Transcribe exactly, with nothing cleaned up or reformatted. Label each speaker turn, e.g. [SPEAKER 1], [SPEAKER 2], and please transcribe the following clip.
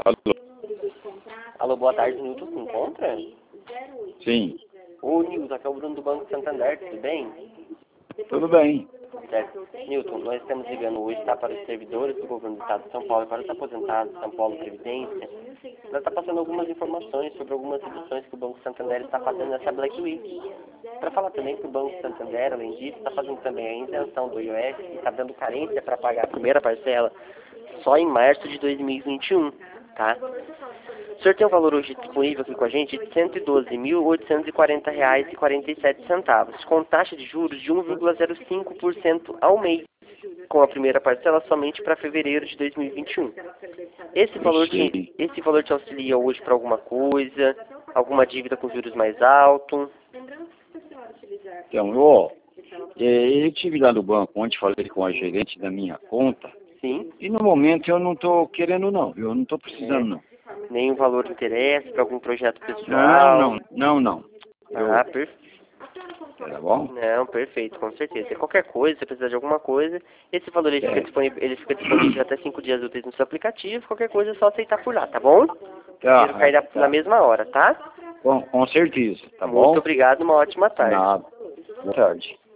[SPEAKER 1] Alô?
[SPEAKER 2] Alô, boa tarde, Nilton, se encontra?
[SPEAKER 1] Sim.
[SPEAKER 2] Ô, Nilton, aqui é o Bruno do Banco Santander, tudo bem?
[SPEAKER 1] Tudo bem.
[SPEAKER 2] Certo. Nilton, nós estamos ligando hoje, tá, para os servidores do governo do estado de São Paulo e para os aposentados de São Paulo Previdência. Nós estamos passando algumas informações sobre algumas reduções que o Banco Santander está fazendo nessa Black Week. Para falar também que o Banco Santander, além disso, está fazendo também a isenção do I O S e está dando carência para pagar a primeira parcela só em março de dois mil e vinte e um, tá? O senhor tem um valor hoje disponível aqui com a gente de cento e doze mil, oitocentos e quarenta reais e quarenta e sete centavos, com taxa de juros de um vírgula zero cinco por cento ao mês, com a primeira parcela somente para fevereiro de dois mil e vinte e um. Esse valor te, esse valor te auxilia hoje para alguma coisa, alguma dívida com juros mais altos?
[SPEAKER 1] Então, ó, é, eu estive lá no banco ontem, falei com a gerente da minha conta.
[SPEAKER 2] Sim.
[SPEAKER 1] E no momento eu não estou querendo não, eu não estou precisando
[SPEAKER 2] É.
[SPEAKER 1] não.
[SPEAKER 2] Nenhum valor de interesse para algum projeto pessoal?
[SPEAKER 1] Não, não, não, não.
[SPEAKER 2] Ah, perfeito.
[SPEAKER 1] Tá bom?
[SPEAKER 2] Não, perfeito, com certeza. Qualquer coisa, se precisar de alguma coisa, esse valor ele fica
[SPEAKER 1] É.
[SPEAKER 2] disponível, ele fica disponível até cinco dias úteis no seu aplicativo. Qualquer coisa é só aceitar por lá, tá bom? O dinheiro
[SPEAKER 1] Tá,
[SPEAKER 2] cai na,
[SPEAKER 1] tá.
[SPEAKER 2] na mesma hora, tá?
[SPEAKER 1] Com, com certeza, tá bom?
[SPEAKER 2] Muito obrigado, uma ótima tarde.
[SPEAKER 1] Nada. Boa tarde.